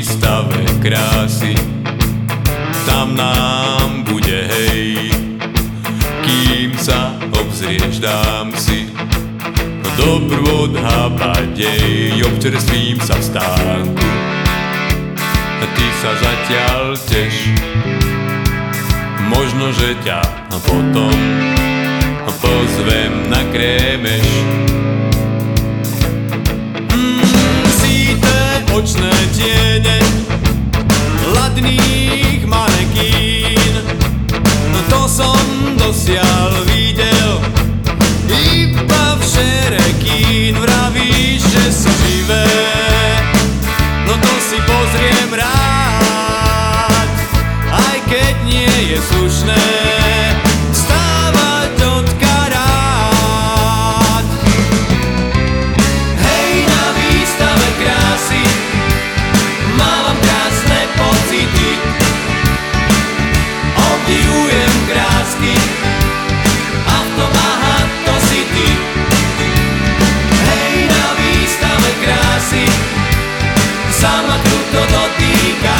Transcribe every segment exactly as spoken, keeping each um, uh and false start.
výstave krásy, tam nám bude hej. Kým sa obzrieš, dám si dobrú odhábať jej, občerstvím sa v stánku. Ty sa zatiaľ teš, možno, že ťa potom pozvem na krémeš. Mm, síte očné tiene ladných manekín, no to som dosiaľ videl iba v šere kín. Vravíš, že sú živé, no to si pozriem rád, aj keď nie je slušné vstávať od karát. Hej, na výstave krásy mávam krásne pocity, obdivujem krásky a v tom aha, to si ty. Hej, na výstave krásy sa ma kruto dotýka,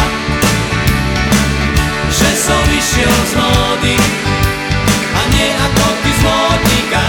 že som vyšiel z módy a nie ako ty z módnika.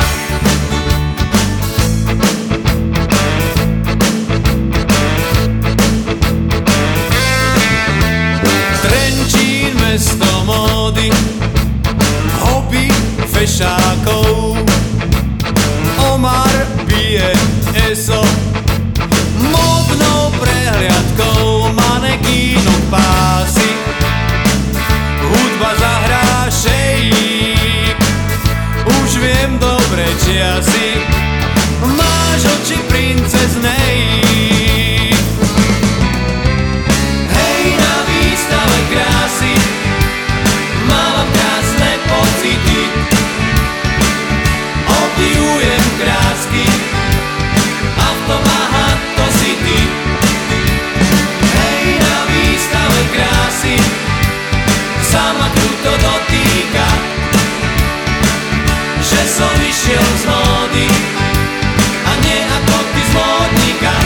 Trenčín, mesto módy, hobby fešákov, Omar pije eso, módnou prehliadkou manekínok pásy, hudba zahrá šejík, už viem dobre čiasy, máš oči princeznej. Hej, na výstave krásy mávam krásne pocity, obdivujem krásky a v tom aha, to si ty. Hej, na výstave krásy sa ma kruto dotýka, že som vyšiel z módy a nie ako ty z módnika.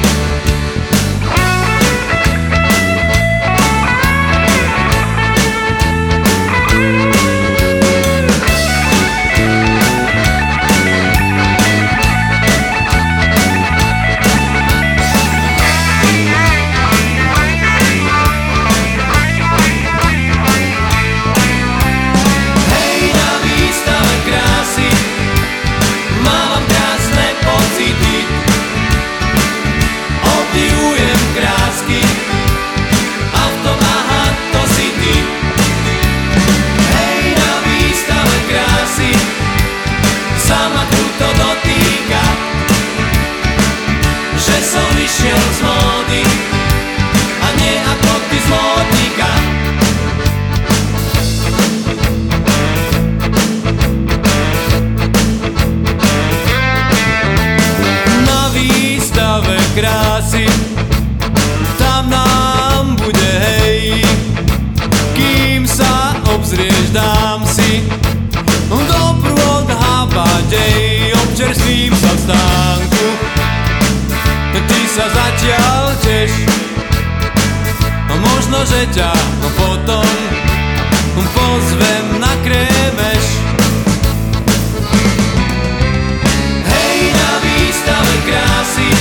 Krásy, tam nám bude hej. Kým sa obzrieš, dám si dobrú odhábať jej, občerstvím sa v stánku. Ty sa zatiaľ teš, možno, že ťa potom pozvem na krémeš. Hej, na výstave krásy